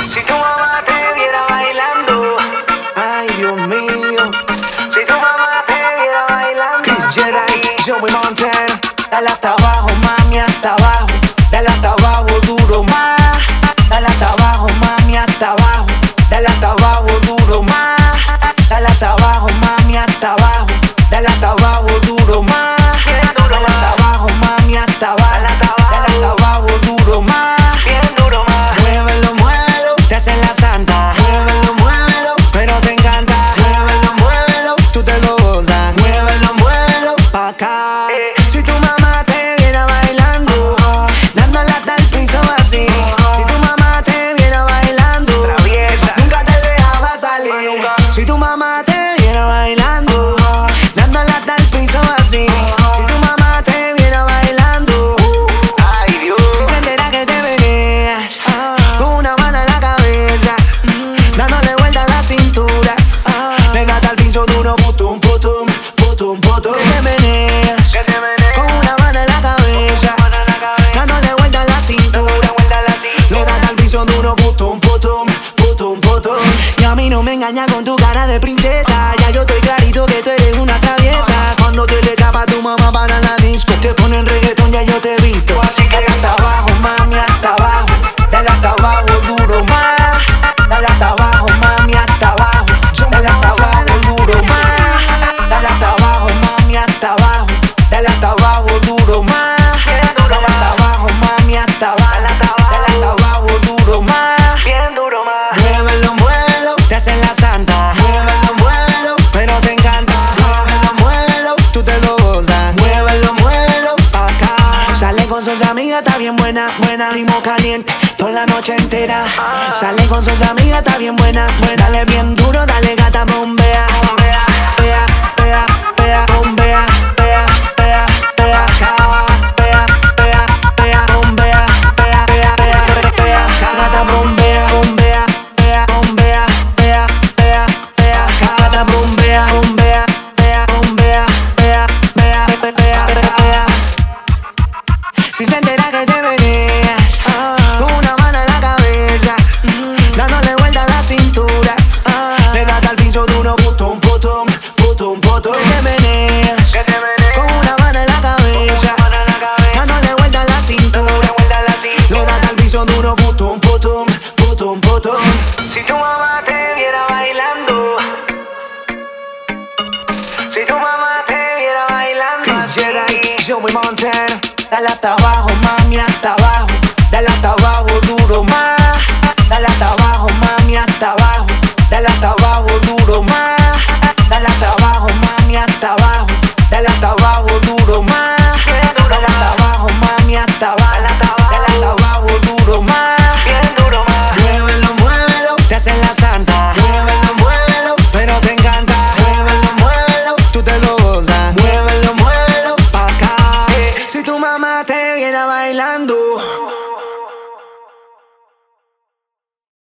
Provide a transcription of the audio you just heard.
Si tu mamá te viera bailando, Ay, Dios mío. si tu mamá te viera bailando. Chris Jedi, Joey Montana. Dale hasta abajo, mami, hasta abajo. Dale hasta abajo, duro más. Dale hasta abajo, mami, hasta abajo. Dale hasta abajo, duro más. Dale hasta abajo, mami, hasta abajo. Dale hasta abajo, duro más. Dale hasta abajo, mami, hasta abajo. Dale hasta abajo, duro más. Bien duro más. Muévelo, muévelo, te hacen la santa. Muévelo, muévelo, pero te encanta. Muévelo, muévelo, tú te lo gozas. Muévelo, muévelo, pa' acá. Si tu mamá te viene bailando, dándole hasta el piso así. Si tu mamá te viene bailando, Traviesa. nunca te dejaba salir. Si tu mamá te viene bailando, dándole hasta el piso así. Si tu mamá te viene bailando, Ay, Dios. si se entera que te venías con una mano en la cabeza, dándole vuelta a la cintura, le das al piso duro, putum, putum, putum, putum. Que te meneas Que te menea. con una mano en la cabeza, Mano en la cabeza. dándole vuelta a la cintura, Vuelta a la le cintura. das al piso duro, putum, putum, putum, putum. Y a mí no me engañas con tu cara de princesa, ya yo estoy clarito que tú eres una traviesa. Cuando te le escapa a tu mamá para la disco, te ponen reggaetón, ya yo te he visto. Así que Dale hasta abajo, mami, hasta abajo. Dale hasta abajo, duro más. Dale hasta abajo, mami, hasta abajo. Dale hasta abajo, duro más. Dale hasta abajo, mami, hasta abajo. Dale hasta abajo, duro más. Dale hasta abajo, mami, hasta abajo. Dale hasta abajo, duro más. Bien duro más. Muévelo, muévelo, te hacen la santa. Muévelo, muévelo, pero te encanta. Muévelo, muévelo, tú te lo gozas. Muévelo, muévelo, pa' acá. Sale con sus amigas, está bien buena, buena. Ritmo caliente, toda la noche entera. Sale con sus amigas, está bien buena, buena. Dale bien duro, dale gata, bombea. Pea, pea, pea, bombea. Pea, pea, pea, acá. Pea, pea, pea, bombea. Pea, pea, pea, pea, acá. Gata, bombea, bombea. Pea, bombea, pea, pea, pea, acá. Gata, bombea, bombea. Pea, bombea, pea, pea, pea, pea, pea. Si se entera que te venías con una mano en la cabeza, dándole vuelta a la cintura, le das al piso duro, putum, putum, putum, putum. Que te meneas Que te menea. con una mano en la cabeza, Mano en la cabeza. dándole vuelta a la cintura, Vuelta a la le cintura. das al piso duro, putum, putum, putum, putum. Si tu mamá te viera bailando, si tu mamá te viera bailando, Chris así. Jedi, Joey Montana. Dale hasta abajo, mami, hasta abajo. Dale hasta abajo, duro más. Dale hasta abajo, mami, hasta abajo. Dale hasta abajo, duro más. Dale hasta abajo, mami, hasta abajo. Dale hasta abajo, duro más. Dale hasta abajo, mami, hasta abajo. Dale hasta abajo, duro más. Bien duro más. Muévelo, muévelo, te hacen la santa. Muévelo, muévelo, pero te encanta. Muévelo, muévelo, tú te lo gozas. Muévelo, muévelo, pa' acá. Si tu mamá te viene bailando,